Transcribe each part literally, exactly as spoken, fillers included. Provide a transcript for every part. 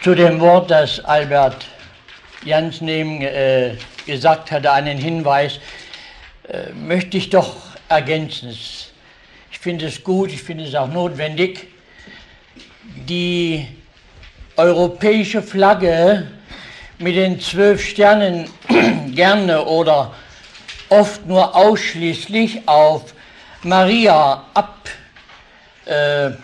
Zu dem Wort, das Albert Jansen eben äh, gesagt hatte, einen Hinweis, äh, möchte ich doch ergänzen. Ich finde es gut, ich finde es auch notwendig. Die europäische Flagge mit den zwölf Sternen gerne oder oft nur ausschließlich auf Maria abgedacht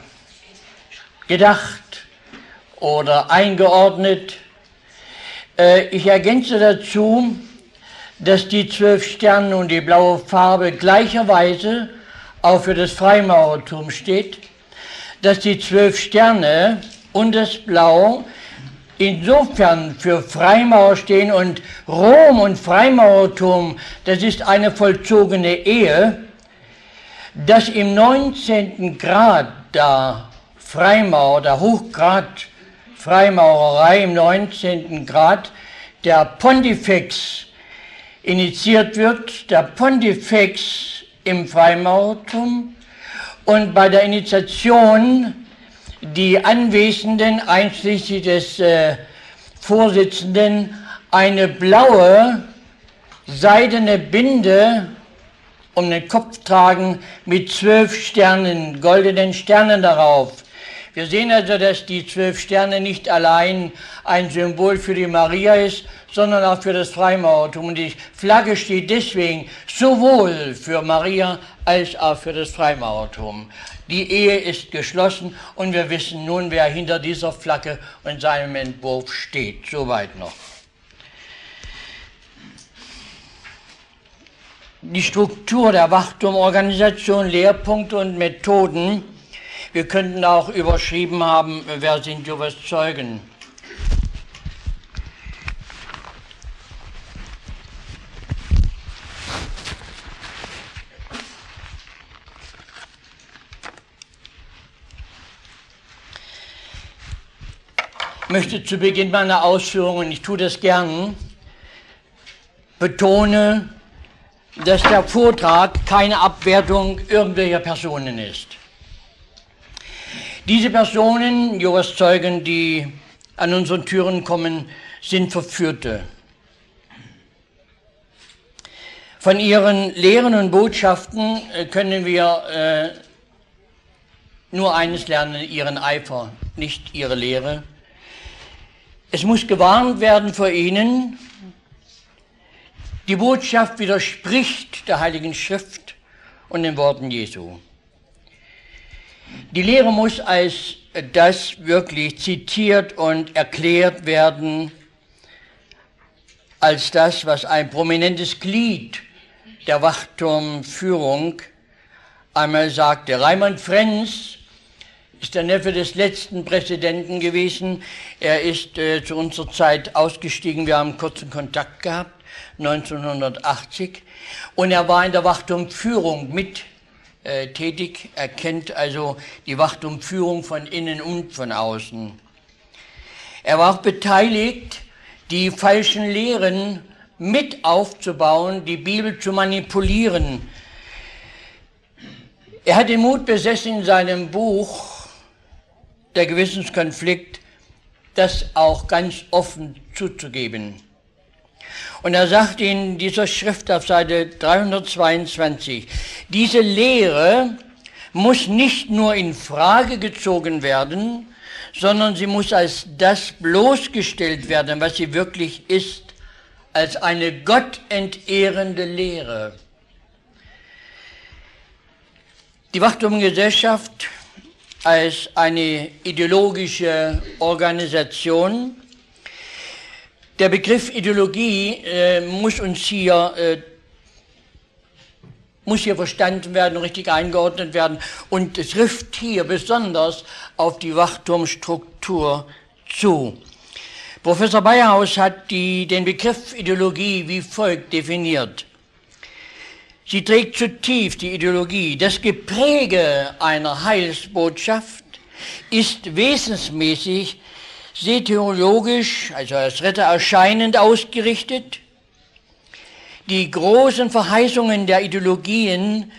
äh, oder eingeordnet. Äh, ich ergänze dazu, dass die zwölf Sterne und die blaue Farbe gleicherweise auch für das Freimaurertum steht, dass die zwölf Sterne und das Blau insofern für Freimaurer stehen und Rom und Freimaurertum, das ist eine vollzogene Ehe, dass im neunzehnten Grad der Freimaurer, der Hochgrad Freimaurerei im neunzehnten Grad, der Pontifex initiiert wird, der Pontifex im Freimaurertum, und bei der Initiation die Anwesenden, einschließlich des äh, Vorsitzenden, eine blaue, seidene Binde um den Kopf tragen mit zwölf Sternen, goldenen Sternen darauf. Wir sehen also, dass die zwölf Sterne nicht allein ein Symbol für die Maria ist, sondern auch für das Freimaurertum. Und die Flagge steht deswegen sowohl für Maria als auch für das Freimaurertum. Die Ehe ist geschlossen und wir wissen nun, wer hinter dieser Flagge und seinem Entwurf steht. Soweit noch. Die Struktur der Wachturmorganisation, Lehrpunkte und Methoden. Wir könnten auch überschrieben haben, wer sind Jehovas Zeugen? Ich möchte zu Beginn meiner Ausführungen, ich tue das gern, betone, dass der Vortrag keine Abwertung irgendwelcher Personen ist. Diese Personen, Jehovas Zeugen, die an unseren Türen kommen, sind Verführte. Von ihren Lehren und Botschaften können wir äh, nur eines lernen, ihren Eifer, nicht ihre Lehre. Es muss gewarnt werden vor ihnen. Die Botschaft widerspricht der Heiligen Schrift und den Worten Jesu. Die Lehre muss als das wirklich zitiert und erklärt werden, als das, was ein prominentes Glied der Wachturmführung einmal sagte. Raimund Frenz ist der Neffe des letzten Präsidenten gewesen. Er ist äh, zu unserer Zeit ausgestiegen. Wir haben kurzen Kontakt gehabt, neunzehnhundertachtzig. Und er war in der Wachturmführung mit äh, tätig. Er kennt also die Wachturmführung von innen und von außen. Er war auch beteiligt, die falschen Lehren mit aufzubauen, die Bibel zu manipulieren. Er hat den Mut besessen, in seinem Buch Der Gewissenskonflikt, das auch ganz offen zuzugeben. Und er sagt in dieser Schrift auf Seite dreihundertzweiundzwanzig, diese Lehre muss nicht nur in Frage gezogen werden, sondern sie muss als das bloßgestellt werden, was sie wirklich ist, als eine gottentehrende Lehre. Die Wachturmgesellschaft als eine ideologische Organisation. Der Begriff Ideologie äh, muss uns hier, äh, muss hier verstanden werden, richtig eingeordnet werden und es trifft hier besonders auf die Wachturmstruktur zu. Professor Bayerhaus hat die, den Begriff Ideologie wie folgt definiert. Sie trägt zutiefst die Ideologie. Das Gepräge einer Heilsbotschaft ist wesensmäßig soteriologisch, also als Retter erscheinend ausgerichtet. Die großen Verheißungen der Ideologien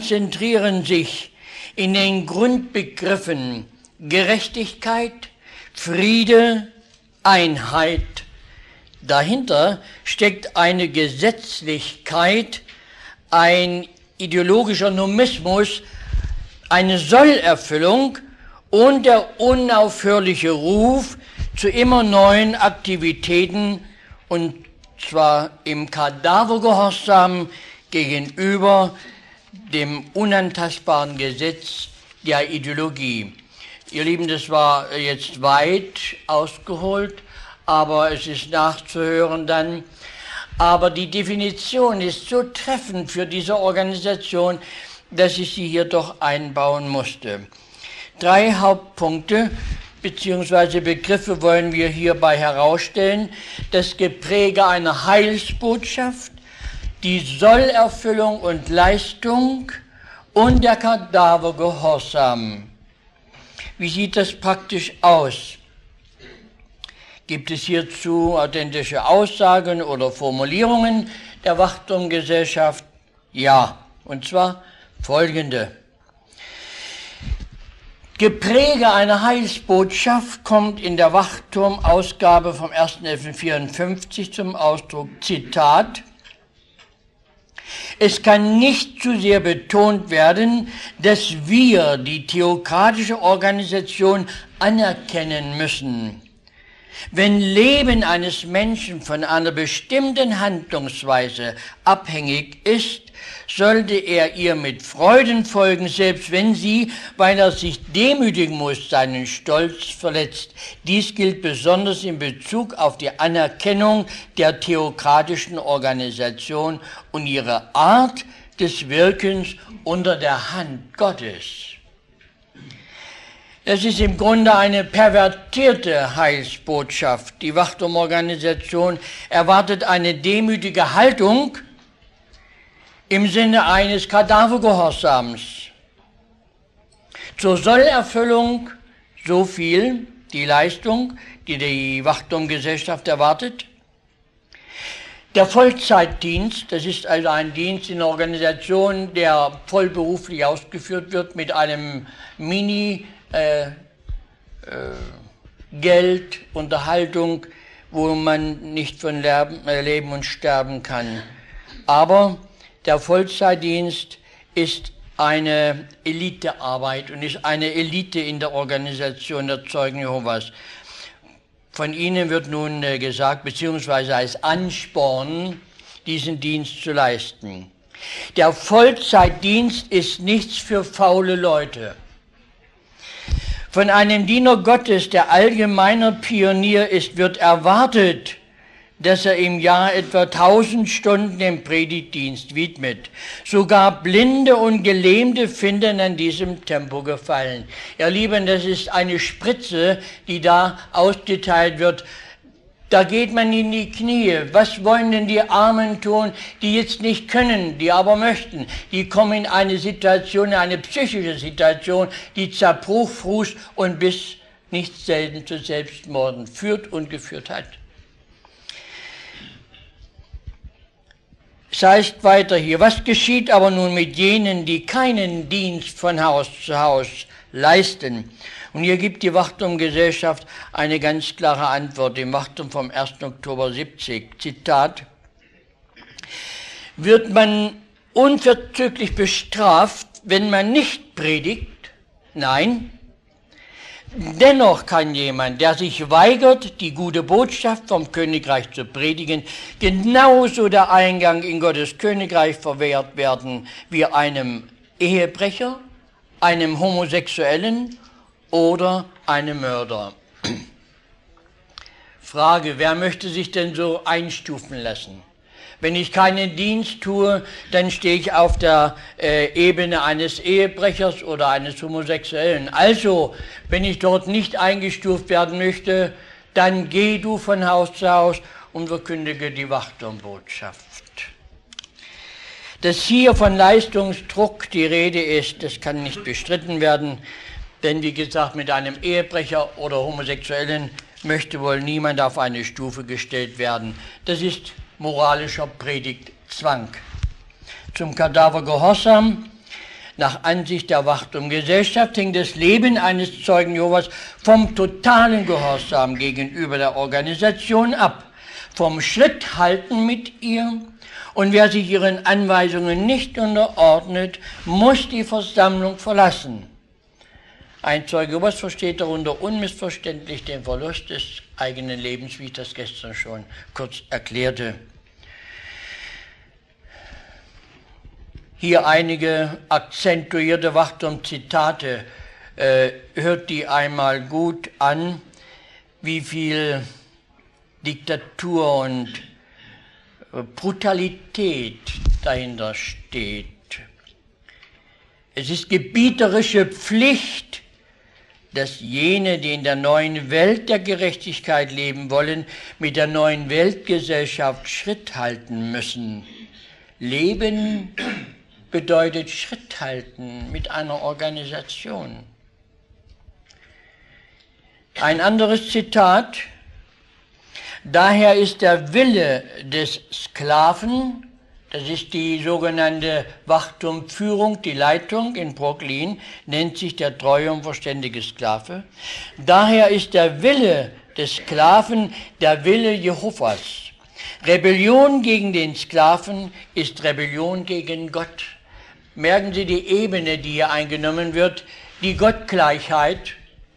konzentrieren sich in den Grundbegriffen Gerechtigkeit, Friede, Einheit. Dahinter steckt eine Gesetzlichkeit, ein ideologischer Nomismus, eine Sollerfüllung und der unaufhörliche Ruf zu immer neuen Aktivitäten, und zwar im Kadavergehorsam gegenüber dem unantastbaren Gesetz der Ideologie. Ihr Lieben, das war jetzt weit ausgeholt, aber es ist nachzuhören dann. Aber die Definition ist so treffend für diese Organisation, dass ich sie hier doch einbauen musste. Drei Hauptpunkte bzw. Begriffe wollen wir hierbei herausstellen. Das Gepräge einer Heilsbotschaft, die Sollerfüllung und Leistung und der Kadavergehorsam. Wie sieht das praktisch aus? Gibt es hierzu authentische Aussagen oder Formulierungen der Wachturmgesellschaft? Ja, und zwar folgende. Gepräge einer Heilsbotschaft kommt in der Wachturm-Ausgabe vom ersten elften vierundfünfzig zum Ausdruck, Zitat: Es kann nicht zu sehr betont werden, dass wir die theokratische Organisation anerkennen müssen. Wenn Leben eines Menschen von einer bestimmten Handlungsweise abhängig ist, sollte er ihr mit Freuden folgen, selbst wenn sie, weil er sich demütigen muss, seinen Stolz verletzt. Dies gilt besonders in Bezug auf die Anerkennung der theokratischen Organisation und ihre Art des Wirkens unter der Hand Gottes. Das ist im Grunde eine pervertierte Heilsbotschaft. Die Wachturmorganisation erwartet eine demütige Haltung im Sinne eines Kadavergehorsams. Zur Sollerfüllung so viel die Leistung, die die Wachturmgesellschaft erwartet. Der Vollzeitdienst, das ist also ein Dienst in einer Organisation, der vollberuflich ausgeführt wird mit einem Mini- Äh, äh, Geld, Unterhaltung, wo man nicht von Leben, äh, Leben und sterben kann. Aber der Vollzeitdienst ist eine Elitearbeit und ist eine Elite in der Organisation der Zeugen Jehovas. Von ihnen wird nun äh, gesagt, beziehungsweise als Ansporn, diesen Dienst zu leisten. Der Vollzeitdienst ist nichts für faule Leute. Von einem Diener Gottes, der allgemeiner Pionier ist, wird erwartet, dass er im Jahr etwa tausend Stunden dem Predigtdienst widmet. Sogar Blinde und Gelähmte finden an diesem Tempo Gefallen. Ihr Lieben, das ist eine Spritze, die da ausgeteilt wird. Da geht man in die Knie. Was wollen denn die Armen tun, die jetzt nicht können, die aber möchten? Die kommen in eine Situation, eine psychische Situation, die Zerbruch, Frust und bis nicht selten zu Selbstmorden führt und geführt hat. Es heißt weiter hier, was geschieht aber nun mit jenen, die keinen Dienst von Haus zu Haus leisten? Und hier gibt die Wachturmgesellschaft eine ganz klare Antwort im Wachturm vom ersten Oktober siebzig. Zitat: Wird man unverzüglich bestraft, wenn man nicht predigt? Nein. Dennoch kann jemand, der sich weigert, die gute Botschaft vom Königreich zu predigen, genauso der Eingang in Gottes Königreich verwehrt werden wie einem Ehebrecher, einem Homosexuellen oder einem Mörder. Frage, wer möchte sich denn so einstufen lassen? Wenn ich keinen Dienst tue, dann stehe ich auf der äh, Ebene eines Ehebrechers oder eines Homosexuellen. Also, wenn ich dort nicht eingestuft werden möchte, dann geh du von Haus zu Haus und verkündige die Wachturmbotschaft. Dass hier von Leistungsdruck die Rede ist, das kann nicht bestritten werden. Denn wie gesagt, mit einem Ehebrecher oder Homosexuellen möchte wohl niemand auf eine Stufe gestellt werden. Das ist moralischer Predigtzwang. Zum Kadavergehorsam. Nach Ansicht der Wachtum-Gesellschaft hängt das Leben eines Zeugen Jehovas vom totalen Gehorsam gegenüber der Organisation ab, vom Schritthalten mit ihr. Und wer sich ihren Anweisungen nicht unterordnet, muss die Versammlung verlassen. Ein Zeuge Jehovas versteht darunter unmissverständlich den Verlust des eigenen Lebens, wie ich das gestern schon kurz erklärte. Hier einige akzentuierte Wachtum-Zitate. Äh, hört die einmal gut an, wie viel Diktatur und Brutalität dahinter steht. Es ist gebieterische Pflicht, dass jene, die in der neuen Welt der Gerechtigkeit leben wollen, mit der neuen Weltgesellschaft Schritt halten müssen. Leben bedeutet Schritt halten mit einer Organisation. Ein anderes Zitat: Daher ist der Wille des Sklaven, das ist die sogenannte Wachtum-Führung, die Leitung in Brooklyn, nennt sich der treue und verständige Sklave. Daher ist der Wille des Sklaven der Wille Jehovas. Rebellion gegen den Sklaven ist Rebellion gegen Gott. Merken Sie die Ebene, die hier eingenommen wird, die Gottgleichheit.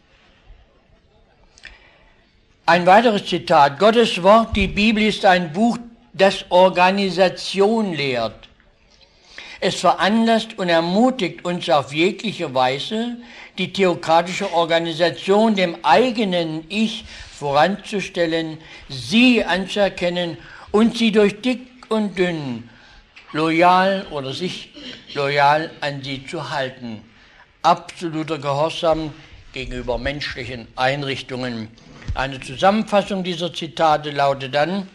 Ein weiteres Zitat: Gottes Wort, die Bibel, ist ein Buch, das Organisation lehrt. Es veranlasst und ermutigt uns auf jegliche Weise, die theokratische Organisation dem eigenen Ich voranzustellen, sie anzuerkennen und sie durch dick und dünn loyal oder sich loyal an sie zu halten. Absoluter Gehorsam gegenüber menschlichen Einrichtungen. Eine Zusammenfassung dieser Zitate lautet dann: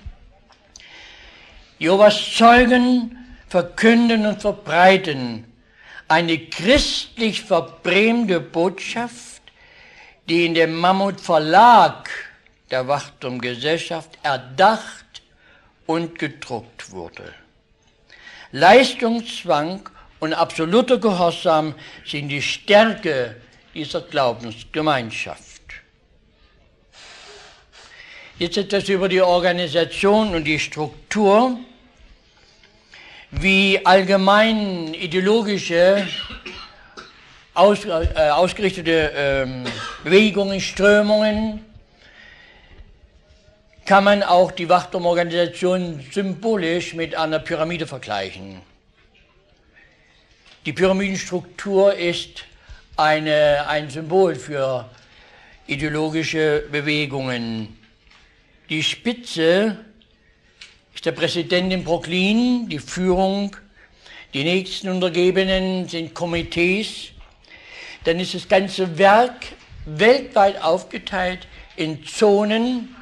Jehovas Zeugen verkünden und verbreiten eine christlich verbrämte Botschaft, die in dem Mammut-Verlag der Wachtum-Gesellschaft erdacht und gedruckt wurde. Leistungszwang und absoluter Gehorsam sind die Stärke dieser Glaubensgemeinschaft. Jetzt etwas über die Organisation und die Struktur. Wie allgemein ideologische, aus, äh, ausgerichtete ähm, Bewegungen, Strömungen, kann man auch die Wachtum-Organisation symbolisch mit einer Pyramide vergleichen. Die Pyramidenstruktur ist eine, ein Symbol für ideologische Bewegungen. Die Spitze ist der Präsident in Brooklyn, die Führung, die nächsten Untergebenen sind Komitees. Dann ist das ganze Werk weltweit aufgeteilt in Zonen.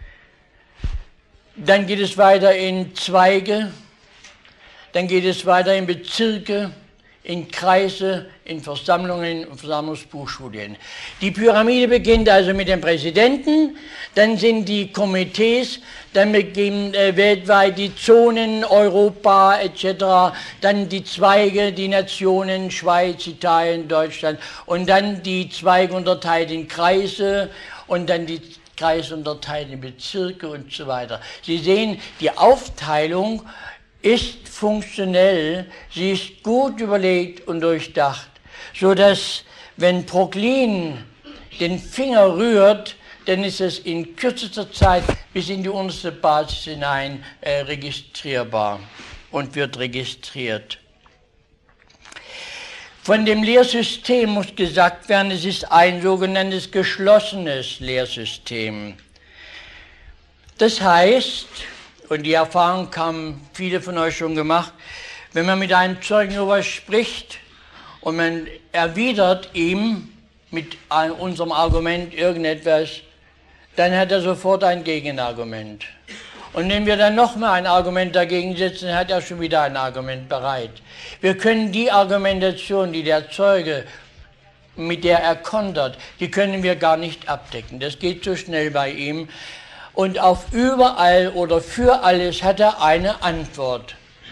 Dann geht es weiter in Zweige, dann geht es weiter in Bezirke, in Kreise, in Versammlungen und Versammlungsbuchstudien. Die Pyramide beginnt also mit dem Präsidenten, dann sind die Komitees, dann beginnen äh, weltweit die Zonen, Europa et cetera, dann die Zweige, die Nationen, Schweiz, Italien, Deutschland und dann die Zweige unterteilt in Kreise und dann die Kreise unterteilt in Bezirke und so weiter. Sie sehen, die Aufteilung ist funktionell, sie ist gut überlegt und durchdacht, so dass, wenn Brooklyn den Finger rührt, dann ist es in kürzester Zeit bis in die unterste Basis hinein äh, registrierbar und wird registriert. Von dem Lehrsystem muss gesagt werden, es ist ein sogenanntes geschlossenes Lehrsystem. Das heißt, und die Erfahrung haben viele von euch schon gemacht, wenn man mit einem Zeugen Jehovas spricht und man erwidert ihm mit unserem Argument irgendetwas, dann hat er sofort ein Gegenargument. Und wenn wir dann nochmal ein Argument dagegen setzen, hat er schon wieder ein Argument bereit. Wir können die Argumentation, die der Zeuge, mit der er kontert, die können wir gar nicht abdecken. Das geht so schnell bei ihm. Und auf überall oder für alles hat er eine Antwort.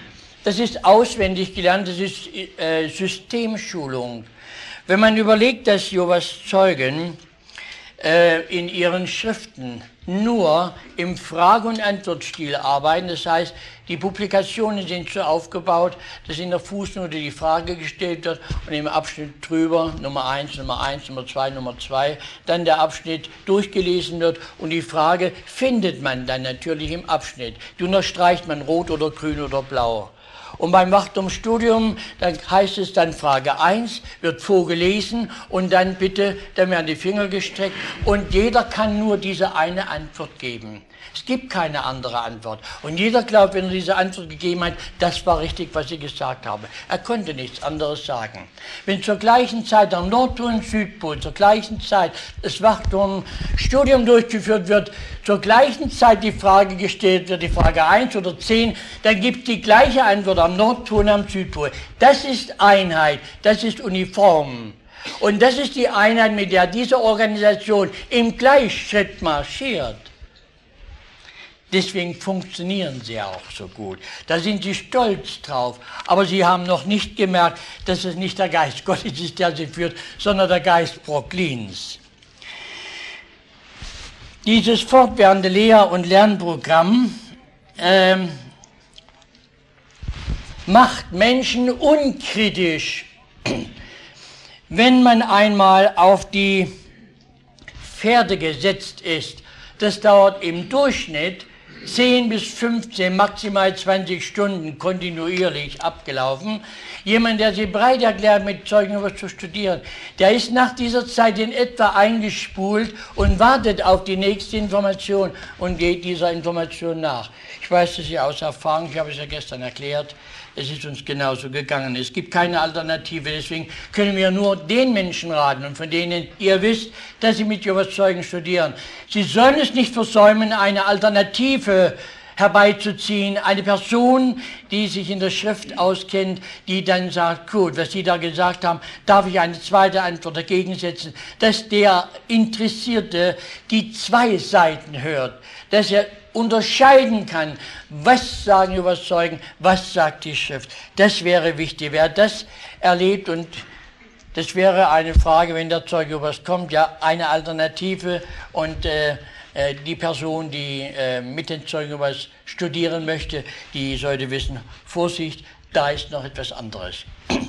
Das ist auswendig gelernt, das ist äh, Systemschulung. Wenn man überlegt, dass Jehovas Zeugen äh, in ihren Schriften nur im Frage- und Antwortstil arbeiten, das heißt, die Publikationen sind so aufgebaut, dass in der Fußnote die Frage gestellt wird und im Abschnitt drüber Nummer eins, Nummer eins, Nummer zwei, Nummer zwei, dann der Abschnitt durchgelesen wird und die Frage findet man dann natürlich im Abschnitt. Die unterstreicht man rot oder grün oder blau. Und beim Wachtumsstudium, dann heißt es dann Frage eins, wird vorgelesen und dann bitte, dann werden die Finger gestreckt und jeder kann nur diese eine Antwort geben. Es gibt keine andere Antwort. Und jeder glaubt, wenn er diese Antwort gegeben hat, das war richtig, was ich gesagt habe. Er konnte nichts anderes sagen. Wenn zur gleichen Zeit am Nordpol und Südpol, zur gleichen Zeit das Wachturmstudium durchgeführt wird, zur gleichen Zeit die Frage gestellt wird, die Frage eins oder zehn, dann gibt es die gleiche Antwort am Nordpol und am Südpol. Das ist Einheit, das ist uniform. Und das ist die Einheit, mit der diese Organisation im Gleichschritt marschiert. Deswegen funktionieren sie auch so gut. Da sind sie stolz drauf. Aber sie haben noch nicht gemerkt, dass es nicht der Geist Gottes ist, der sie führt, sondern der Geist Broklins. Dieses fortwährende Lehr- und Lernprogramm ähm, macht Menschen unkritisch. Wenn man einmal auf die Pferde gesetzt ist, das dauert im Durchschnitt zehn bis fünfzehn, maximal zwanzig Stunden kontinuierlich abgelaufen. Jemand, der sich bereit erklärt, mit Zeugen Jehovas zu studieren, der ist nach dieser Zeit in etwa eingespult und wartet auf die nächste Information und geht dieser Information nach. Ich weiß das ja aus Erfahrung, ich habe es ja gestern erklärt, es ist uns genauso gegangen. Es gibt keine Alternative, deswegen können wir nur den Menschen raten und von denen ihr wisst, dass sie mit Jehovas Zeugen studieren. Sie sollen es nicht versäumen, eine Alternative herbeizuziehen, eine Person, die sich in der Schrift auskennt, die dann sagt, gut, was Sie da gesagt haben, darf ich eine zweite Antwort dagegen setzen, dass der Interessierte die zwei Seiten hört, dass er unterscheiden kann, was sagen Jehovas Zeugen, was sagt die Schrift. Das wäre wichtig. Wer das erlebt, und das wäre eine Frage, wenn der Zeuge Jehovas kommt, ja, eine Alternative, und äh, die Person, die äh, mit den Zeugen Jehovas studieren möchte, die sollte wissen, Vorsicht, da ist noch etwas anderes.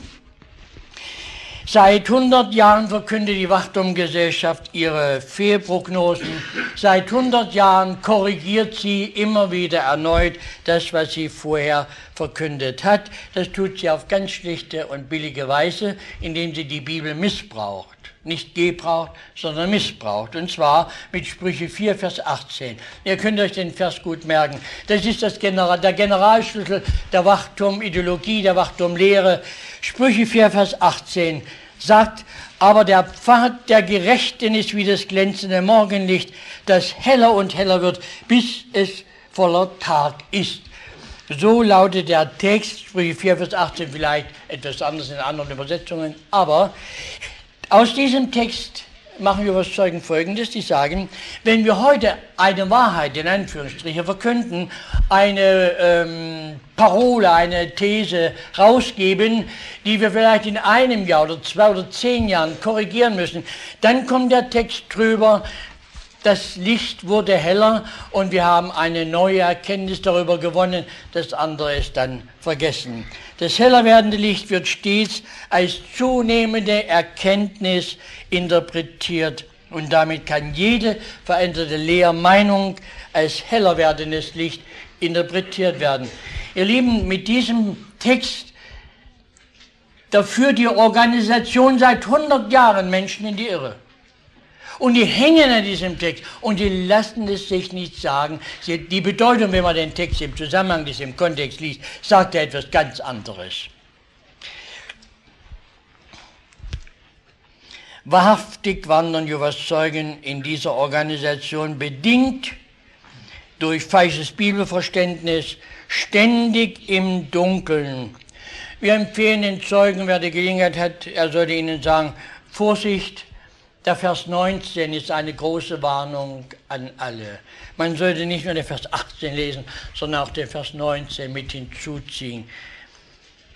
Seit hundert Jahren verkündet die Wachturmgesellschaft ihre Fehlprognosen. Seit hundert Jahren korrigiert sie immer wieder erneut das, was sie vorher verkündet hat. Das tut sie auf ganz schlichte und billige Weise, indem sie die Bibel missbraucht. Nicht gebraucht, sondern missbraucht. Und zwar mit Sprüche vier, Vers achtzehn. Ihr könnt euch den Vers gut merken. Das ist das General, der Generalschlüssel der Wachturmideologie, der Wachturmlehre. Sprüche vier, Vers achtzehn sagt, aber der Pfad der Gerechten ist wie das glänzende Morgenlicht, das heller und heller wird, bis es voller Tag ist. So lautet der Text, Sprüche vier, Vers achtzehn, vielleicht etwas anders in anderen Übersetzungen, aber aus diesem Text machen Jehovas Zeugen Folgendes, die sagen, wenn wir heute eine Wahrheit, in Anführungsstrichen, verkünden, eine ähm, Parole, eine These rausgeben, die wir vielleicht in einem Jahr oder zwei oder zehn Jahren korrigieren müssen, dann kommt der Text drüber, das Licht wurde heller und wir haben eine neue Erkenntnis darüber gewonnen, das andere ist dann vergessen. Das heller werdende Licht wird stets als zunehmende Erkenntnis interpretiert und damit kann jede veränderte Lehrmeinung als heller werdendes Licht interpretiert werden. Ihr Lieben, mit diesem Text, da führt die Organisation seit hundert Jahren Menschen in die Irre. Und die hängen an diesem Text und die lassen es sich nicht sagen. Die Bedeutung, wenn man den Text im Zusammenhang, des im Kontext liest, sagt er etwas ganz anderes. Wahrhaftig wandern Jehovas Zeugen in dieser Organisation bedingt durch falsches Bibelverständnis ständig im Dunkeln. Wir empfehlen den Zeugen, wer die Gelegenheit hat, er sollte ihnen sagen, Vorsicht, der Vers neunzehn ist eine große Warnung an alle. Man sollte nicht nur den Vers achtzehn lesen, sondern auch den Vers neunzehn mit hinzuziehen.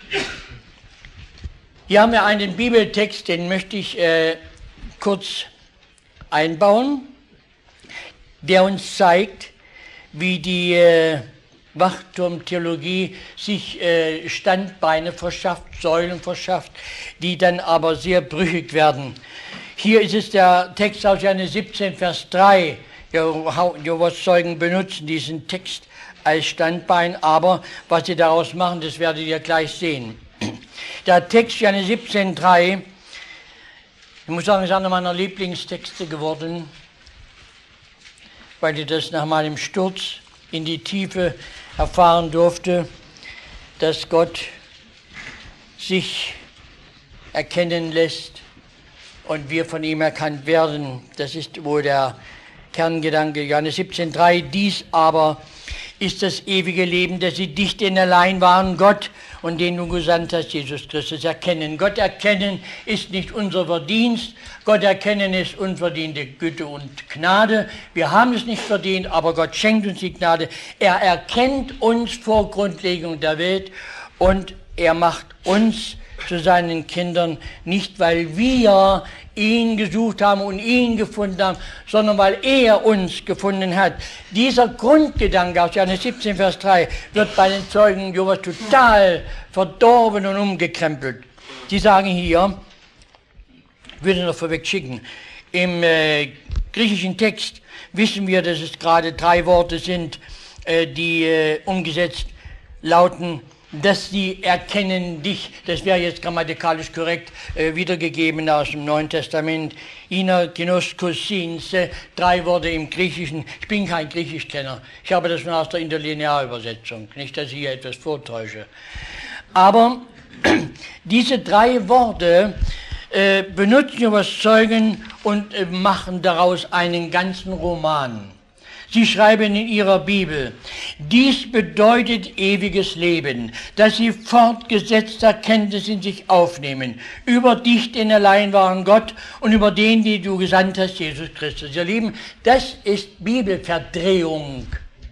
Hier haben wir einen Bibeltext, den möchte ich äh, kurz einbauen, der uns zeigt, wie die äh, Wachturmtheologie sich äh, Standbeine verschafft, Säulen verschafft, die dann aber sehr brüchig werden. Hier ist es der Text aus Johannes siebzehn, Vers drei. Jehovas Zeugen benutzen diesen Text als Standbein, aber was sie daraus machen, das werdet ihr gleich sehen. Der Text Johannes siebzehn, drei, ich muss sagen, ist einer meiner Lieblingstexte geworden, weil ich das nach meinem Sturz in die Tiefe erfahren durfte, dass Gott sich erkennen lässt und wir von ihm erkannt werden. Das ist wohl der Kerngedanke. Johannes siebzehn, drei, dies aber ist das ewige Leben, dass sie dich denn allein waren, Gott, und den du gesandt hast, Jesus Christus, erkennen. Gott erkennen ist nicht unser Verdienst, Gott erkennen ist unverdiente Güte und Gnade. Wir haben es nicht verdient, aber Gott schenkt uns die Gnade. Er erkennt uns vor Grundlegung der Welt und er macht uns zu seinen Kindern, nicht weil wir ihn gesucht haben und ihn gefunden haben, sondern weil er uns gefunden hat. Dieser Grundgedanke aus Johannes siebzehn, Vers drei wird bei den Zeugen Jehovas total verdorben und umgekrempelt. Sie sagen hier, ich würde noch vorweg schicken, im äh, griechischen Text wissen wir, dass es gerade drei Worte sind, äh, die äh, umgesetzt lauten, dass sie erkennen dich, das wäre jetzt grammatikalisch korrekt äh, wiedergegeben aus dem Neuen Testament, ina ginoskos sinse, drei Worte im Griechischen. Ich bin kein Griechischkenner, ich habe das nur aus der Interlinearübersetzung, nicht, dass ich hier etwas vortäusche. Aber diese drei Worte äh, benutzen Jehovas Zeugen und äh, machen daraus einen ganzen Roman. Sie schreiben in ihrer Bibel, dies bedeutet ewiges Leben, dass sie fortgesetzte Erkenntnis in sich aufnehmen, über dich, den allein wahren Gott, und über den, den du gesandt hast, Jesus Christus. Ihr Lieben, das ist Bibelverdrehung.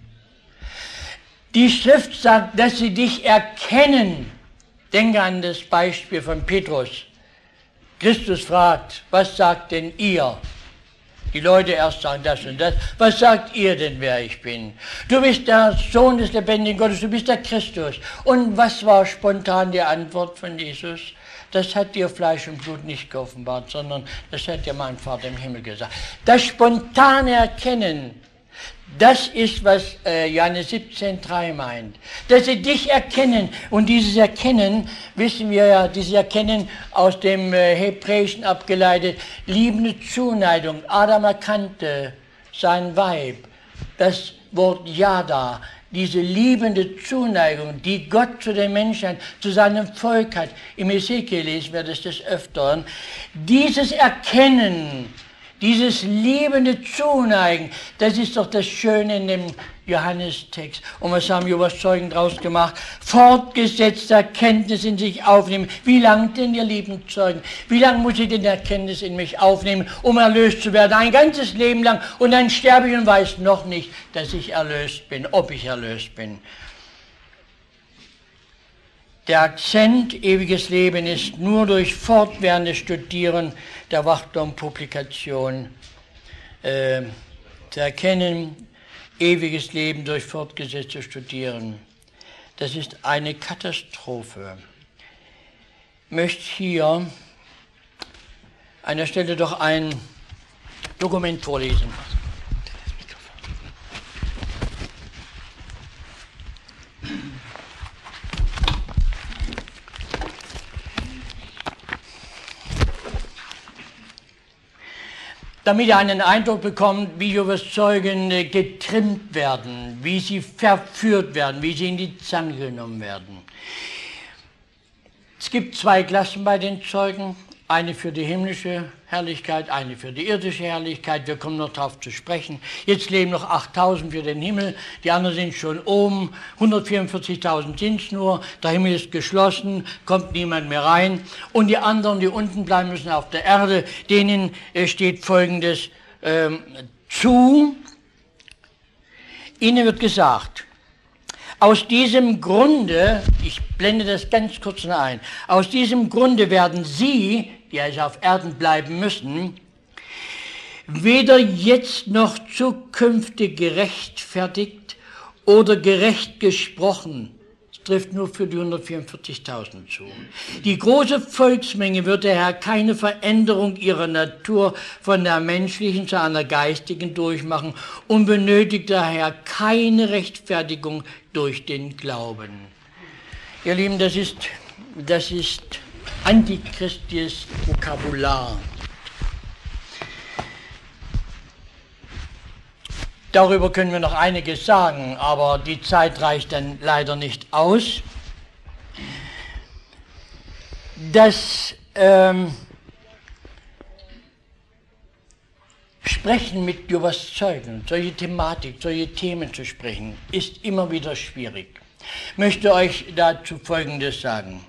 Die Schrift sagt, dass sie dich erkennen. Denke an das Beispiel von Petrus. Christus fragt, was sagt denn ihr? Die Leute erst sagen das und das. Was sagt ihr denn, wer ich bin? Du bist der Sohn des lebendigen Gottes, du bist der Christus. Und was war spontan die Antwort von Jesus? Das hat dir Fleisch und Blut nicht geoffenbart, sondern das hat dir mein Vater im Himmel gesagt. Das spontane Erkennen, das ist, was äh, Johannes siebzehn, drei meint. Dass sie dich erkennen. Und dieses Erkennen, wissen wir ja, dieses Erkennen aus dem äh, Hebräischen abgeleitet, liebende Zuneigung. Adam erkannte sein Weib. Das Wort Yada, diese liebende Zuneigung, die Gott zu den Menschen, zu seinem Volk hat. Im Ezekiel lesen wir das des Öfteren. Dieses Erkennen, dieses liebende Zuneigen, das ist doch das Schöne in dem Johannes-Text. Und was haben Jehovas Zeugen draus gemacht? Fortgesetzte Erkenntnis in sich aufnehmen. Wie lange denn, ihr lieben Zeugen? Wie lange muss ich denn Erkenntnis in mich aufnehmen, um erlöst zu werden? Ein ganzes Leben lang. Und dann sterbe ich und weiß noch nicht, dass ich erlöst bin, ob ich erlöst bin. Der Akzent ewiges Leben ist nur durch fortwährendes Studieren der Wachturm-Publikation äh, zu erkennen, ewiges Leben durch fortgesetztes Studieren. Das ist eine Katastrophe. Ich möchte hier an der Stelle doch ein Dokument vorlesen. Damit ihr einen Eindruck bekommt, wie Jehovas Zeugen getrimmt werden, wie sie verführt werden, wie sie in die Zange genommen werden. Es gibt zwei Klassen bei den Zeugen, eine für die himmlische Herrlichkeit, eine für die irdische Herrlichkeit. Wir kommen noch darauf zu sprechen. Jetzt leben noch achttausend für den Himmel, die anderen sind schon oben, hundertvierundvierzigtausend sind es nur, der Himmel ist geschlossen, kommt niemand mehr rein. Und die anderen, die unten bleiben müssen auf der Erde, denen steht Folgendes ähm, zu. Ihnen wird gesagt, Aus diesem Grunde, ich blende das ganz kurz noch ein, aus diesem Grunde werden Sie, die also auf Erden bleiben müssen, weder jetzt noch zukünftig gerechtfertigt oder gerecht gesprochen. Das trifft nur für die hundertvierundvierzigtausend zu. Die große Volksmenge wird daher keine Veränderung ihrer Natur von der menschlichen zu einer geistigen durchmachen und benötigt daher keine Rechtfertigung durch den Glauben. Ihr Lieben, das ist, das ist antichristisches Vokabular. Darüber können wir noch einiges sagen, aber die Zeit reicht dann leider nicht aus. Das ähm, Sprechen mit Jehovas Zeugen, solche Thematik, solche Themen zu sprechen, ist immer wieder schwierig. Ich möchte euch dazu Folgendes sagen.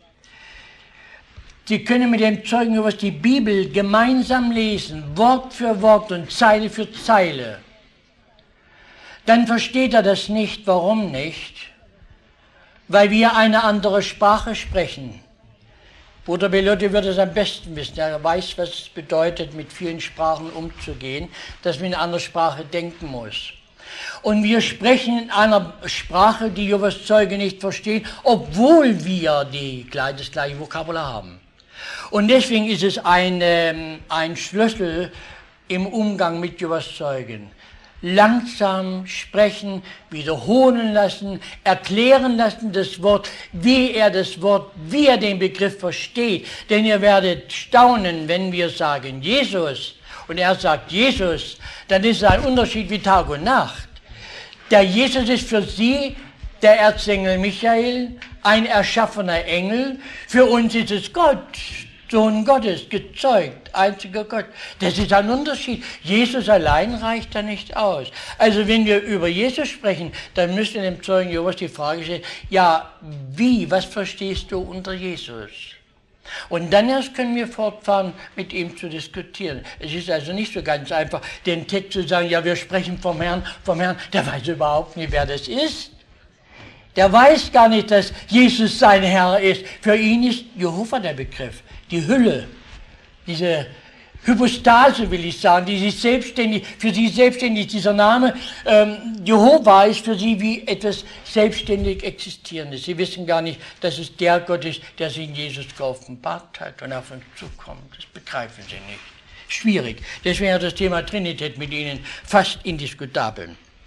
Sie können mit dem Zeugen Jehovas die Bibel gemeinsam lesen, Wort für Wort und Zeile für Zeile. Dann versteht er das nicht. Warum nicht? Weil wir eine andere Sprache sprechen. Bruder Bellotti wird es am besten wissen. Er weiß, was es bedeutet, mit vielen Sprachen umzugehen, dass man in einer andere Sprache denken muss. Und wir sprechen in einer Sprache, die Jehovas Zeuge nicht verstehen, obwohl wir die, das gleiche Vokabular haben. Und deswegen ist es ein, ein Schlüssel im Umgang mit Jehovas Zeugen. Langsam sprechen, wiederholen lassen, erklären lassen das Wort, wie er das Wort, wie er den Begriff versteht. Denn ihr werdet staunen, wenn wir sagen Jesus und er sagt Jesus, dann ist es ein Unterschied wie Tag und Nacht. Der Jesus ist für sie der Erzengel Michael, ein erschaffener Engel. Für uns ist es Gott, Sohn Gottes, gezeugt, einziger Gott. Das ist ein Unterschied. Jesus allein reicht da nicht aus. Also wenn wir über Jesus sprechen, dann müsste dem Zeugen Jehovas die Frage stellen, ja, wie, was verstehst du unter Jesus? Und dann erst können wir fortfahren, mit ihm zu diskutieren. Es ist also nicht so ganz einfach, den Text zu sagen, ja, wir sprechen vom Herrn, vom Herrn, der weiß überhaupt nicht, wer das ist. Der weiß gar nicht, dass Jesus sein Herr ist. Für ihn ist Jehova der Begriff. Die Hülle, diese Hypostase, will ich sagen, die sich selbstständig, für sie selbstständig, dieser Name ähm, Jehova ist für sie wie etwas selbstständig Existierendes. Sie wissen gar nicht, dass es der Gott ist, der sich in Jesus geoffenbart hat und auf uns zukommt. Das begreifen sie nicht. Schwierig. Deswegen ist das Thema Trinität mit ihnen fast indiskutabel.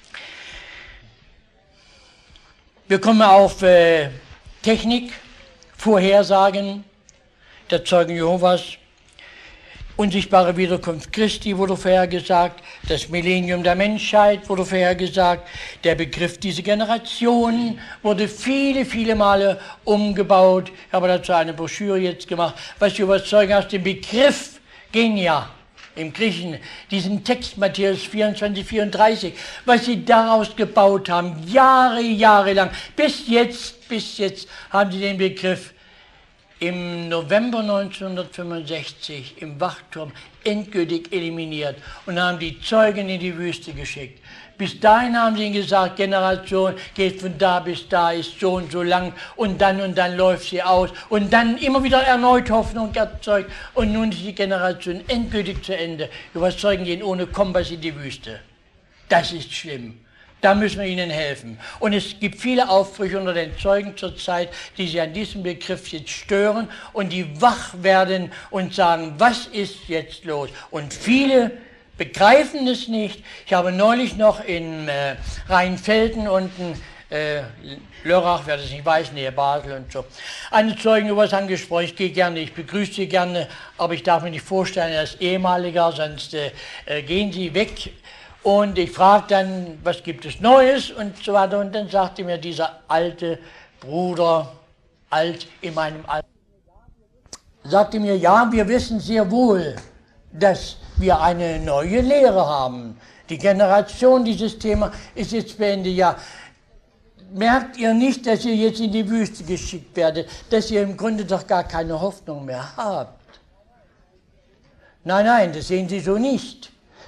Wir kommen auf äh, Technik, Vorhersagen der Zeugen Jehovas. Unsichtbare Wiederkunft Christi wurde vorhergesagt, das Millennium der Menschheit wurde vorhergesagt, der Begriff diese Generation wurde viele, viele Male umgebaut. Ich habe dazu eine Broschüre jetzt gemacht, was Jehovas Zeugen aus dem Begriff Genia im Griechen, diesen Text Matthäus vierundzwanzig, vierunddreißig, was sie daraus gebaut haben, Jahre, Jahre lang, bis jetzt, bis jetzt haben sie den Begriff im November neunzehnhundertfünfundsechzig im Wachturm endgültig eliminiert und haben die Zeugen in die Wüste geschickt. Bis dahin haben sie ihnen gesagt, Generation geht von da bis da, ist so und so lang und dann und dann läuft sie aus und dann immer wieder erneut Hoffnung erzeugt und nun ist die Generation endgültig zu Ende. Jehovas Zeugen gehen ohne Kompass in die Wüste. Das ist schlimm. Da müssen wir ihnen helfen. Und es gibt viele Aufbrüche unter den Zeugen zurzeit, die sich an diesem Begriff jetzt stören und die wach werden und sagen, was ist jetzt los? Und viele begreifen es nicht. Ich habe neulich noch in äh, Rheinfelden unten, äh, Lörrach, wer das nicht weiß, nähe Basel und so, eine Zeugen über was angesprochen. Ich gehe gerne, ich begrüße Sie gerne, aber ich darf mir nicht vorstellen, er ist ehemaliger, sonst äh, äh, gehen Sie weg. Und ich frage dann, was gibt es Neues und so weiter. Und dann sagte mir dieser alte Bruder, alt in meinem Alter, sagte mir, ja, wir wissen sehr wohl, dass wir eine neue Lehre haben. Die Generation, dieses Thema ist jetzt beendet. Ja, merkt ihr nicht, dass ihr jetzt in die Wüste geschickt werdet, dass ihr im Grunde doch gar keine Hoffnung mehr habt? Nein, nein, das sehen Sie so nicht.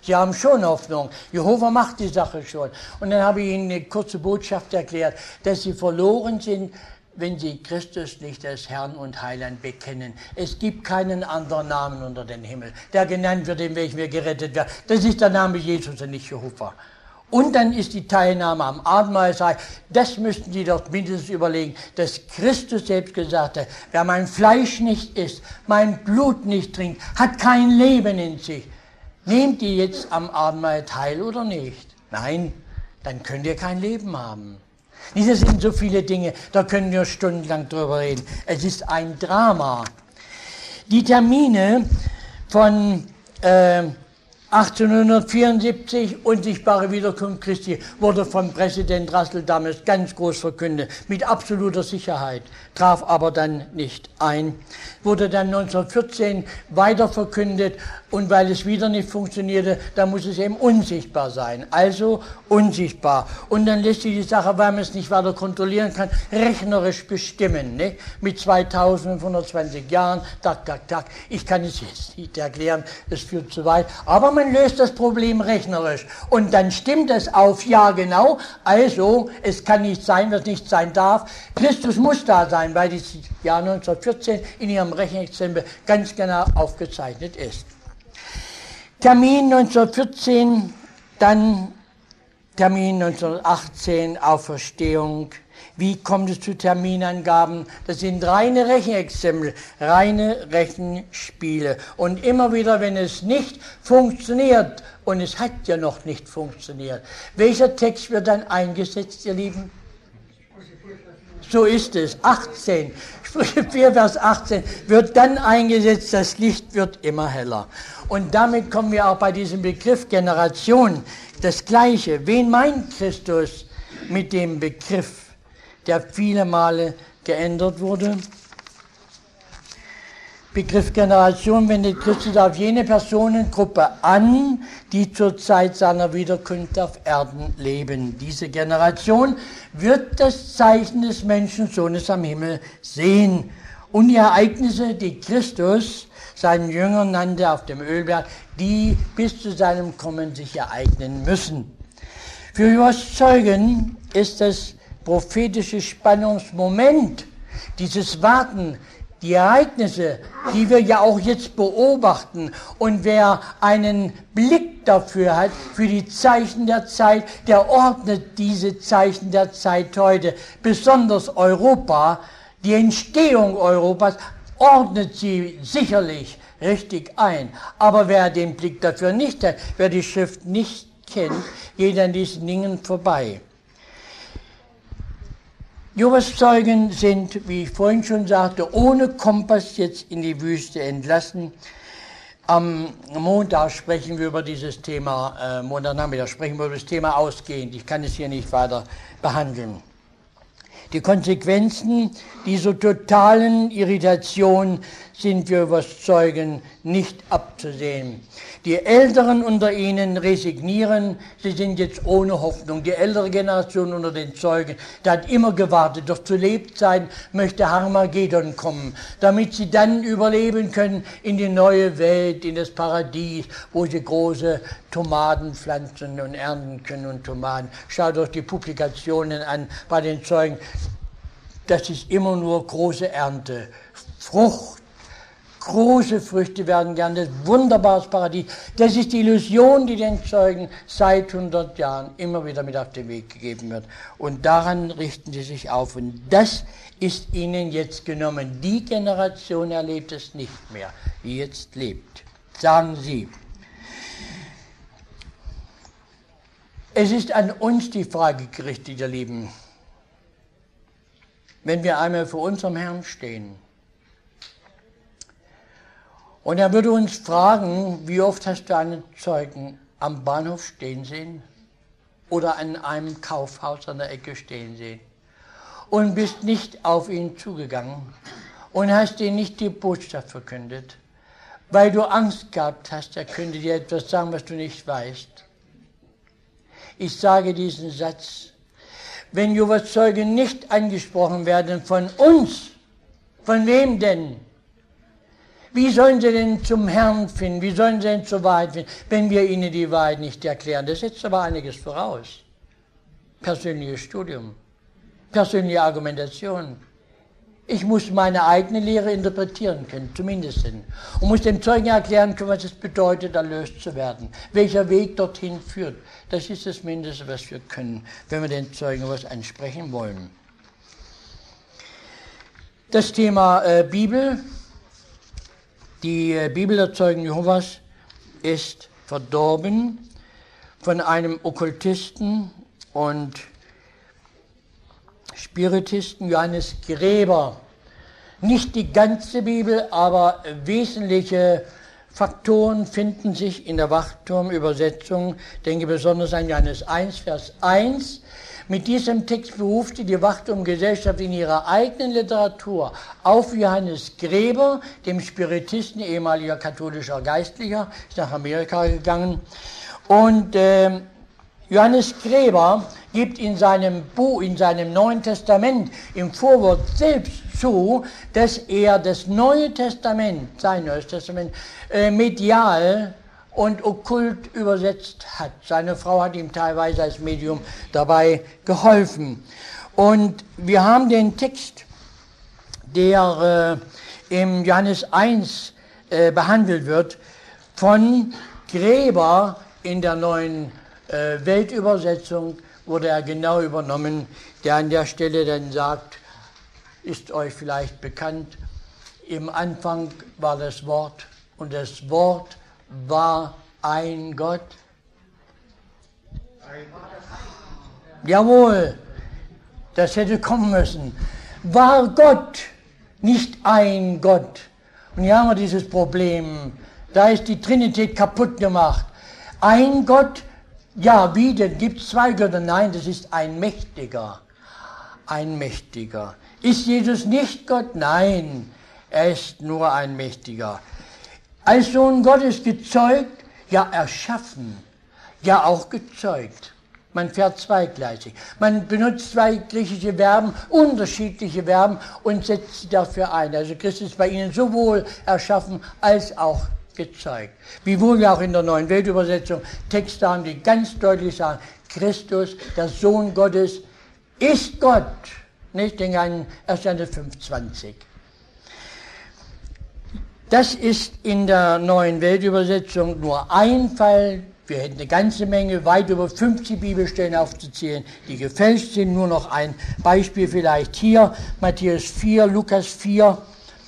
Sie haben schon Hoffnung. Jehova macht die Sache schon. Und dann habe ich Ihnen eine kurze Botschaft erklärt, dass Sie verloren sind, wenn Sie Christus nicht als Herrn und Heiland bekennen. Es gibt keinen anderen Namen unter dem Himmel, der genannt wird, in welchem wir gerettet werden. Das ist der Name Jesus und nicht Jehova. Und dann ist die Teilnahme am Abendmahl, das müssten Sie doch mindestens überlegen, dass Christus selbst gesagt hat, wer mein Fleisch nicht isst, mein Blut nicht trinkt, hat kein Leben in sich. Nehmt ihr jetzt am Abendmahl teil oder nicht? Nein, dann könnt ihr kein Leben haben. Das sind so viele Dinge, da können wir stundenlang drüber reden. Es ist ein Drama. Die Termine von äh, achtzehnhundertvierundsiebzig, unsichtbare Wiederkunft Christi, wurde von Präsident Russell damals ganz groß verkündet, mit absoluter Sicherheit, traf aber dann nicht ein. Wurde dann neunzehnhundertvierzehn weiter verkündet und weil es wieder nicht funktionierte, dann muss es eben unsichtbar sein, also unsichtbar. Und dann lässt sich die Sache, weil man es nicht weiter kontrollieren kann, rechnerisch bestimmen, ne? Mit zweitausendfünfhundertzwanzig Jahren, tak, tak, tak. Ich kann es jetzt nicht erklären, es führt zu weit, aber man löst das Problem rechnerisch und dann stimmt es auf, ja genau, also es kann nicht sein, was nicht sein darf. Christus muss da sein, weil das Jahr neunzehnhundertvierzehn in ihrem Rechenexempel ganz genau aufgezeichnet ist. Termin neunzehnhundertvierzehn, dann Termin neunzehnhundertachtzehn, Auferstehung. Wie kommt es zu Terminangaben? Das sind reine Rechenexempel, reine Rechenspiele. Und immer wieder, wenn es nicht funktioniert, und es hat ja noch nicht funktioniert, welcher Text wird dann eingesetzt, ihr Lieben? So ist es, achtzehn, Sprüche vier, Vers achtzehn, wird dann eingesetzt, das Licht wird immer heller. Und damit kommen wir auch bei diesem Begriff Generation, das Gleiche. Wen meint Christus mit dem Begriff, der viele Male geändert wurde? Begriff Generation wendet Christus auf jene Personengruppe an, die zur Zeit seiner Wiederkunft auf Erden leben. Diese Generation wird das Zeichen des Menschensohnes am Himmel sehen und die Ereignisse, die Christus seinen Jüngern nannte auf dem Ölberg, die bis zu seinem Kommen sich ereignen müssen. Für Jehovas Zeugen ist das prophetische Spannungsmoment, dieses Warten, die Ereignisse, die wir ja auch jetzt beobachten. Und wer einen Blick dafür hat, für die Zeichen der Zeit, der ordnet diese Zeichen der Zeit heute, besonders Europa, die Entstehung Europas, ordnet sie sicherlich richtig ein. Aber wer den Blick dafür nicht hat, wer die Schrift nicht kennt, geht an diesen Dingen vorbei. Jehovas Zeugen sind, wie ich vorhin schon sagte, ohne Kompass jetzt in die Wüste entlassen. Am Montag sprechen wir über dieses Thema, äh, Montagnachmittag sprechen wir über das Thema ausgehend. Ich kann es hier nicht weiter behandeln. Die Konsequenzen dieser totalen Irritation sind für Jehovas Zeugen nicht abzusehen. Die Älteren unter ihnen resignieren, sie sind jetzt ohne Hoffnung. Die ältere Generation unter den Zeugen, die hat immer gewartet, doch zu Lebzeiten möchte Armageddon kommen, damit sie dann überleben können in die neue Welt, in das Paradies, wo sie große Tomaten pflanzen und ernten können und Tomaten. Schaut euch die Publikationen an bei den Zeugen. Das ist immer nur große Ernte, Frucht. Große Früchte werden geerntet, wunderbares Paradies. Das ist die Illusion, die den Zeugen seit hundert Jahren immer wieder mit auf den Weg gegeben wird. Und daran richten sie sich auf. Und das ist ihnen jetzt genommen. Die Generation erlebt es nicht mehr, die jetzt lebt. Sagen sie. Es ist an uns die Frage gerichtet, ihr Lieben. Wenn wir einmal vor unserem Herrn stehen, und er würde uns fragen, wie oft hast du einen Zeugen am Bahnhof stehen sehen oder an einem Kaufhaus an der Ecke stehen sehen und bist nicht auf ihn zugegangen und hast ihm nicht die Botschaft verkündet, weil du Angst gehabt hast, er könnte dir etwas sagen, was du nicht weißt. Ich sage diesen Satz, wenn Jehovas Zeugen nicht angesprochen werden von uns, von wem denn? Wie sollen sie denn zum Herrn finden? Wie sollen sie denn zur Wahrheit finden, wenn wir ihnen die Wahrheit nicht erklären? Das setzt aber einiges voraus. Persönliches Studium, persönliche Argumentation. Ich muss meine eigene Lehre interpretieren können, zumindest. Und muss dem Zeugen erklären können, was es bedeutet, erlöst zu werden. Welcher Weg dorthin führt. Das ist das Mindeste, was wir können, wenn wir den Zeugen was ansprechen wollen. Das Thema äh, Bibel. Die äh, Bibel der Zeugen Jehovas ist verdorben von einem Okkultisten und Spiritisten, Johannes Gräber. Nicht die ganze Bibel, aber wesentliche Faktoren finden sich in der Wachturm-Übersetzung. Ich denke besonders an Johannes eins, Vers eins. Mit diesem Text berufte die Wachturm-Gesellschaft in ihrer eigenen Literatur auf Johannes Gräber, dem Spiritisten, ehemaliger katholischer Geistlicher, ist nach Amerika gegangen. Und äh, Johannes Gräber gibt in seinem Buch, in seinem Neuen Testament im Vorwort selbst zu, dass er das Neue Testament, sein Neues Testament, äh, medial und okkult übersetzt hat. Seine Frau hat ihm teilweise als Medium dabei geholfen. Und wir haben den Text, der äh, im Johannes eins äh, behandelt wird, von Gräber in der neuen äh, Weltübersetzung, wurde er genau übernommen, der an der Stelle dann sagt, ist euch vielleicht bekannt, im Anfang war das Wort und das Wort war ein Gott. Jawohl, das hätte kommen müssen. War Gott, nicht ein Gott. Und hier haben wir dieses Problem. Da ist die Trinität kaputt gemacht. Ein Gott, ja, wie denn? Gibt es zwei Götter? Nein, das ist ein Mächtiger. Ein Mächtiger. Ist Jesus nicht Gott? Nein, er ist nur ein Mächtiger. Als Sohn Gottes gezeugt, ja erschaffen, ja auch gezeugt. Man fährt zweigleisig. Man benutzt zwei griechische Verben, unterschiedliche Verben und setzt sie dafür ein. Also Christus ist bei ihnen sowohl erschaffen als auch gezeugt. Wiewohl wir auch in der Neuen Weltübersetzung Texte haben, die ganz deutlich sagen, Christus, der Sohn Gottes, ist Gott. Ich denke an erste fünf zwanzig. Das ist in der Neuen Weltübersetzung nur ein Fall. Wir hätten eine ganze Menge, weit über fünfzig Bibelstellen aufzuzählen, die gefälscht sind. Nur noch ein Beispiel vielleicht hier, Matthäus vier, Lukas vier.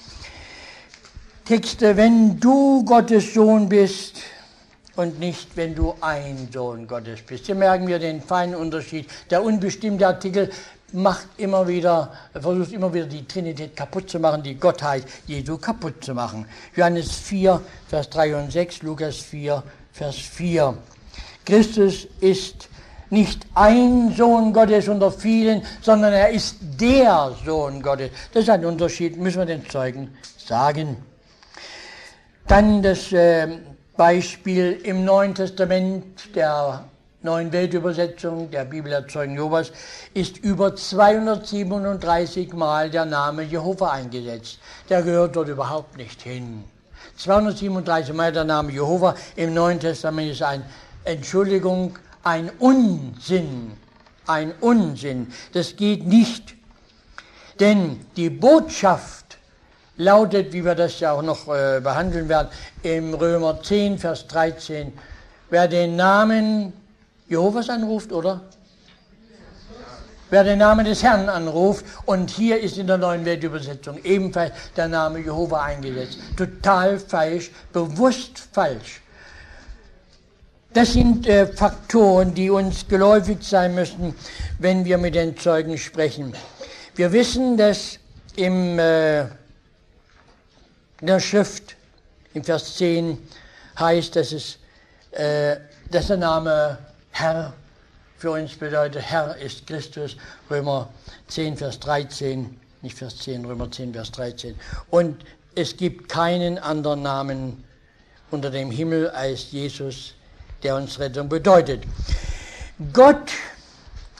Texte, wenn du Gottes Sohn bist und nicht, wenn du ein Sohn Gottes bist. Hier merken wir den feinen Unterschied. Der unbestimmte Artikel macht immer wieder, versucht immer wieder die Trinität kaputt zu machen, die Gottheit Jesu kaputt zu machen. Johannes vier, Vers drei und sechs, Lukas vier, Vers vier. Christus ist nicht ein Sohn Gottes unter vielen, sondern er ist der Sohn Gottes. Das ist ein Unterschied, müssen wir den Zeugen sagen. Dann das äh, Beispiel im Neuen Testament der Neuen Weltübersetzung der Bibel der Zeugen Jehovas ist über zweihundertsiebenunddreißig Mal der Name Jehova eingesetzt. Der gehört dort überhaupt nicht hin. zweihundertsiebenunddreißig Mal der Name Jehova im Neuen Testament ist ein, Entschuldigung, ein Unsinn. Ein Unsinn. Das geht nicht. Denn die Botschaft lautet, wie wir das ja auch noch äh, behandeln werden, im Römer zehn, Vers dreizehn, wer den Namen Jehovas anruft, oder? Wer den Namen des Herrn anruft, und hier ist in der Neuen Weltübersetzung ebenfalls der Name Jehova eingesetzt. Total falsch, bewusst falsch. Das sind äh, Faktoren, die uns geläufig sein müssen, wenn wir mit den Zeugen sprechen. Wir wissen, dass im, äh, in der Schrift, im Vers zehn, heißt, dass, es, äh, dass der Name Herr für uns bedeutet, Herr ist Christus, Römer zehn, Vers dreizehn, nicht Vers zehn, Römer zehn, Vers dreizehn. Und es gibt keinen anderen Namen unter dem Himmel als Jesus, der uns Rettung bedeutet. Gott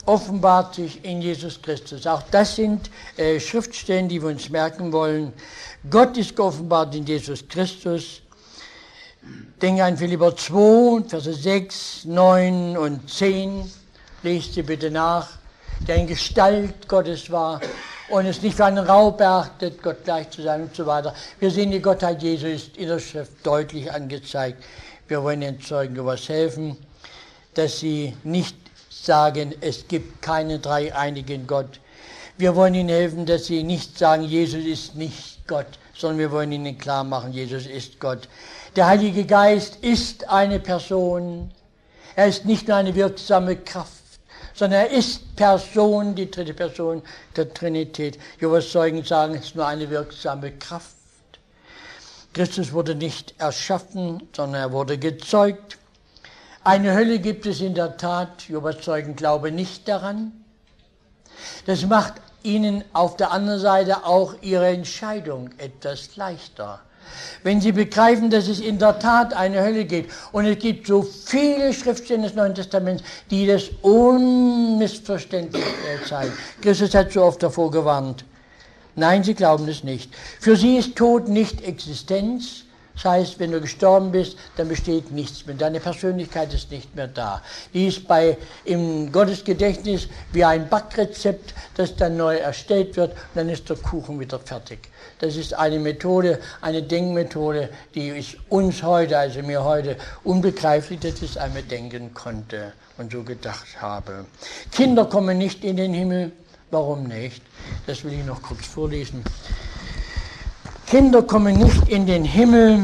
offenbart sich in Jesus Christus. Auch das sind äh, Schriftstellen, die wir uns merken wollen. Gott ist geoffenbart in Jesus Christus. Denke an Philipper zwei, Verse sechs, neun und zehn. Lest sie bitte nach. Der in Gestalt Gottes war und es nicht für einen Raub erachtet, Gott gleich zu sein und so weiter. Wir sehen, die Gottheit Jesu ist in der Schrift deutlich angezeigt. Wir wollen den Zeugen Jehovas helfen, dass sie nicht sagen, es gibt keinen dreieinigen Gott. Wir wollen ihnen helfen, dass sie nicht sagen, Jesus ist nicht Gott, sondern wir wollen ihnen klar machen, Jesus ist Gott. Der Heilige Geist ist eine Person. Er ist nicht nur eine wirksame Kraft, sondern er ist Person, die dritte Person der Trinität. Jehovas Zeugen sagen, es ist nur eine wirksame Kraft. Christus wurde nicht erschaffen, sondern er wurde gezeugt. Eine Hölle gibt es in der Tat. Jehovas Zeugen glauben nicht daran. Das macht ihnen auf der anderen Seite auch ihre Entscheidung etwas leichter. Wenn sie begreifen, dass es in der Tat eine Hölle gibt, und es gibt so viele Schriftstellen des Neuen Testaments, die das unmissverständlich zeigen. Christus hat so oft davor gewarnt. Nein, sie glauben es nicht. Für sie ist Tod nicht Existenz. Das heißt, wenn du gestorben bist, dann besteht nichts mehr. Deine Persönlichkeit ist nicht mehr da. Die ist bei, im Gottesgedächtnis wie ein Backrezept, das dann neu erstellt wird, und dann ist der Kuchen wieder fertig. Das ist eine Methode, eine Denkmethode, die ist uns heute, also mir heute, unbegreiflich, dass ich es einmal denken konnte und so gedacht habe. Kinder kommen nicht in den Himmel. Warum nicht? Das will ich noch kurz vorlesen. Kinder kommen nicht in den Himmel.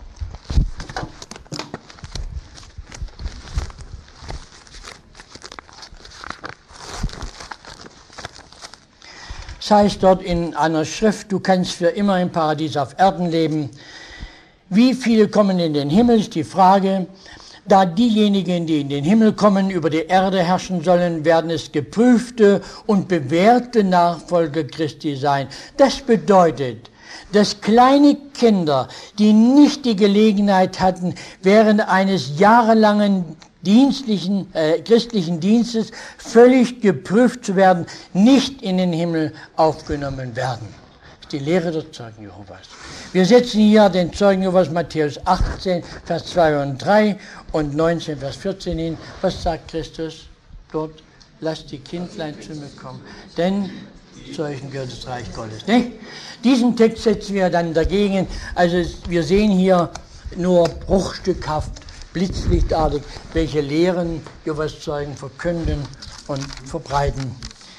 Das heißt dort in einer Schrift, du kannst für immer im Paradies auf Erden leben. Wie viele kommen in den Himmel, ist die Frage. Da diejenigen, die in den Himmel kommen, über die Erde herrschen sollen, werden es geprüfte und bewährte Nachfolger Christi sein. Das bedeutet, dass kleine Kinder, die nicht die Gelegenheit hatten, während eines jahrelangen dienstlichen, äh, christlichen Dienstes völlig geprüft zu werden, nicht in den Himmel aufgenommen werden. Das ist die Lehre der Zeugen Jehovas. Wir setzen hier den Zeugen Jehovas Matthäus achtzehn, Vers zwei und drei und neunzehn, Vers vierzehn hin. Was sagt Christus dort? Lasst die Kindlein zu mir kommen, denn solchen gehört das Reich Gottes. Nicht? Diesen Text setzen wir dann dagegen. Also wir sehen hier nur bruchstückhaft, blitzlichtartig, welche Lehren Jehovas Zeugen verkünden und verbreiten.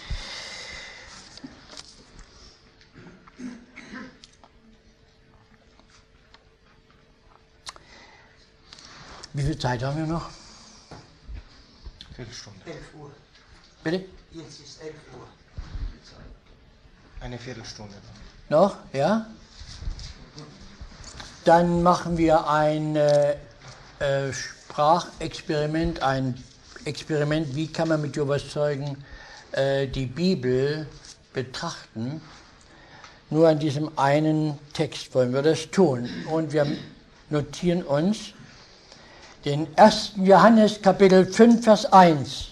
Wie viel Zeit haben wir noch? Viertelstunde. elf Uhr. Bitte? Jetzt ist elf Uhr. Eine Viertelstunde. Noch? Ja? Dann machen wir ein äh, äh, Sprachexperiment, ein Experiment, wie kann man mit Jehovas Zeugen äh, die Bibel betrachten. Nur an diesem einen Text wollen wir das tun. Und wir notieren uns den ersten Johannes Kapitel fünf, Vers eins.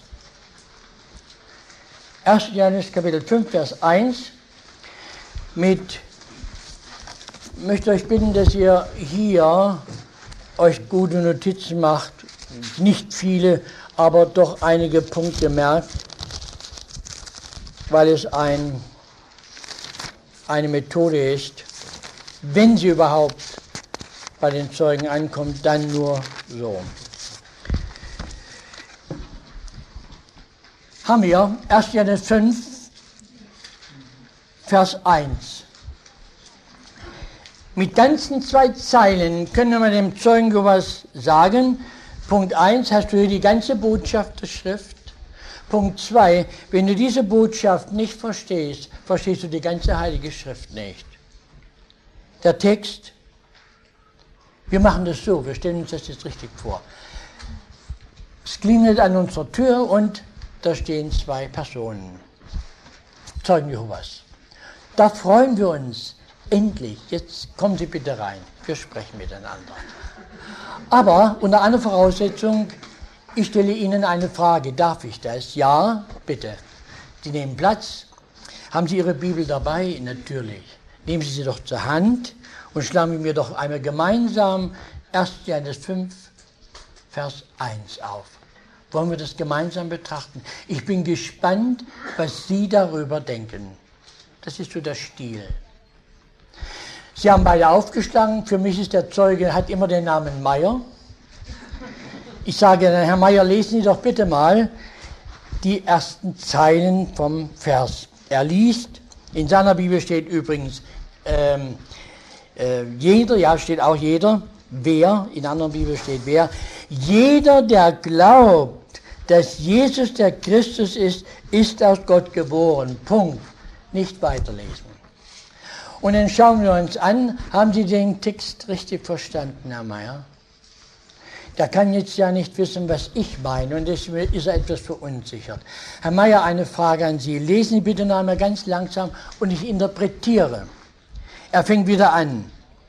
ersten Johannes Kapitel fünf, Vers eins. Mit, ich möchte euch bitten, dass ihr hier euch gute Notizen macht. Nicht viele, aber doch einige Punkte merkt, weil es ein, eine Methode ist, wenn sie überhaupt bei den Zeugen ankommt, dann nur so. Haben wir ersten Johannes fünf, Vers eins. Mit ganzen zwei Zeilen können wir dem Zeugen Jehovas sagen. Punkt eins, hast du hier die ganze Botschaft der Schrift. Punkt zwei, wenn du diese Botschaft nicht verstehst, verstehst du die ganze Heilige Schrift nicht. Der Text, wir machen das so, wir stellen uns das jetzt richtig vor. Es klingelt an unserer Tür und da stehen zwei Personen, Zeugen Jehovas. Da freuen wir uns, endlich, jetzt kommen Sie bitte rein, wir sprechen miteinander. Aber unter einer Voraussetzung, Ich stelle Ihnen eine Frage. Darf ich das? Ja, bitte. Sie nehmen Platz. Haben Sie Ihre Bibel dabei? Natürlich. Nehmen Sie sie doch zur Hand und schlagen wir doch einmal gemeinsam erster Johannes fünf, Vers eins auf. Wollen wir das gemeinsam betrachten? Ich bin gespannt, was Sie darüber denken. Das ist so der Stil. Sie haben beide aufgeschlagen. Für mich ist der Zeuge, hat immer den Namen Meier. Ich sage dann, Herr Meier, lesen Sie doch bitte mal die ersten Zeilen vom Vers. Er liest, in seiner Bibel steht übrigens ähm, äh, jeder, ja steht auch jeder, wer, in anderen Bibel steht wer. Jeder, der glaubt, dass Jesus der Christus ist, ist aus Gott geboren. Punkt. Nicht weiterlesen. Und dann schauen wir uns an, haben Sie den Text richtig verstanden, Herr Meier? Der kann jetzt ja nicht wissen, was ich meine, und deswegen ist er etwas verunsichert. Herr Meier, eine Frage an Sie. Lesen Sie bitte noch einmal ganz langsam und ich interpretiere. Er fängt wieder an.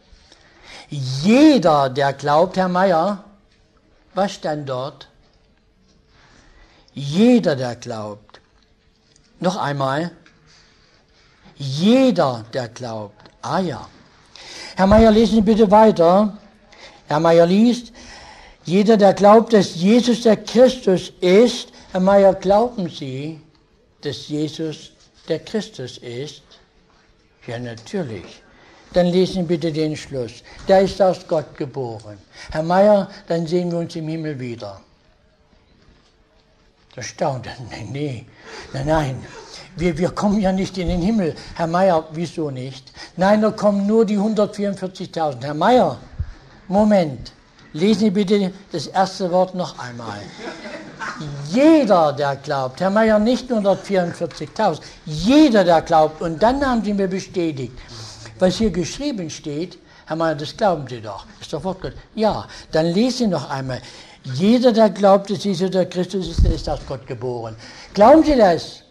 Jeder, der glaubt, Herr Meier, was stand dort? Jeder, der glaubt. Noch einmal. Jeder, der glaubt. Ah ja. Herr Meier, lesen Sie bitte weiter. Herr Meier liest. Jeder, der glaubt, dass Jesus der Christus ist, Herr Meier, glauben Sie, dass Jesus der Christus ist? Ja, natürlich. Dann lesen Sie bitte den Schluss. Der ist aus Gott geboren. Herr Meier, dann sehen wir uns im Himmel wieder. Das staunt. Nein, nee, nein, nein. Wir, wir kommen ja nicht in den Himmel. Herr Meier, wieso nicht? Nein, da kommen nur die hundertvierundvierzigtausend. Herr Meier, Moment. Lesen Sie bitte das erste Wort noch einmal. Jeder, der glaubt, Herr Meier, nicht nur hundertvierundvierzigtausend, jeder, der glaubt, und dann haben Sie mir bestätigt, was hier geschrieben steht, Herr Meier, das glauben Sie doch, ist doch Wortgott. Ja, dann lesen Sie noch einmal, jeder, der glaubt, dass Jesus der Christus ist, der ist aus Gott geboren. Glauben Sie das?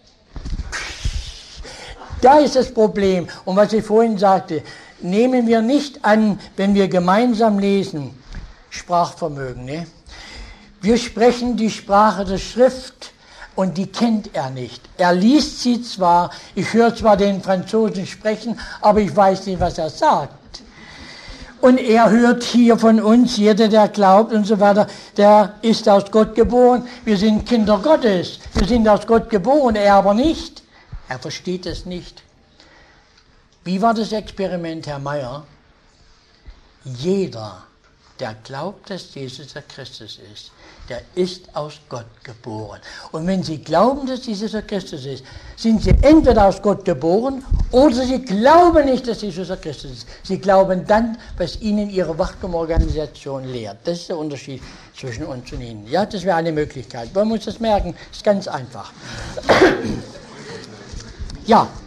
Da ist das Problem. Und was ich vorhin sagte, nehmen wir nicht an, wenn wir gemeinsam lesen, Sprachvermögen. Ne? Wir sprechen die Sprache der Schrift und die kennt er nicht. Er liest sie zwar, ich höre zwar den Franzosen sprechen, aber ich weiß nicht, was er sagt. Und er hört hier von uns, jeder, der glaubt und so weiter, der ist aus Gott geboren. Wir sind Kinder Gottes, wir sind aus Gott geboren, er aber nicht. Er versteht es nicht. Wie war das Experiment, Herr Meier? Jeder, der glaubt, dass Jesus der Christus ist, der ist aus Gott geboren. Und wenn Sie glauben, dass Jesus der Christus ist, sind Sie entweder aus Gott geboren oder Sie glauben nicht, dass Jesus der Christus ist. Sie glauben dann, was Ihnen Ihre Wachturmorganisation lehrt. Das ist der Unterschied zwischen uns und Ihnen. Ja, das wäre eine Möglichkeit. Wollen wir uns das merken? Das ist ganz einfach. Ja.